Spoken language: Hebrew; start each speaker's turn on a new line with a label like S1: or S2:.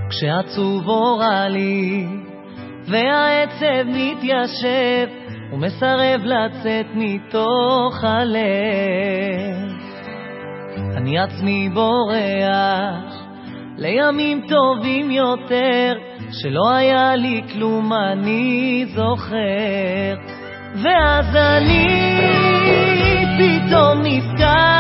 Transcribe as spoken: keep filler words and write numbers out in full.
S1: כשעצוב הורה לי והעצב מתיישב ומסרב לצאת מתוך הלב, אני עצמי בורח לימים טובים יותר שלא היה לי כלום אני זוכר, ואז אני פתאום נזכר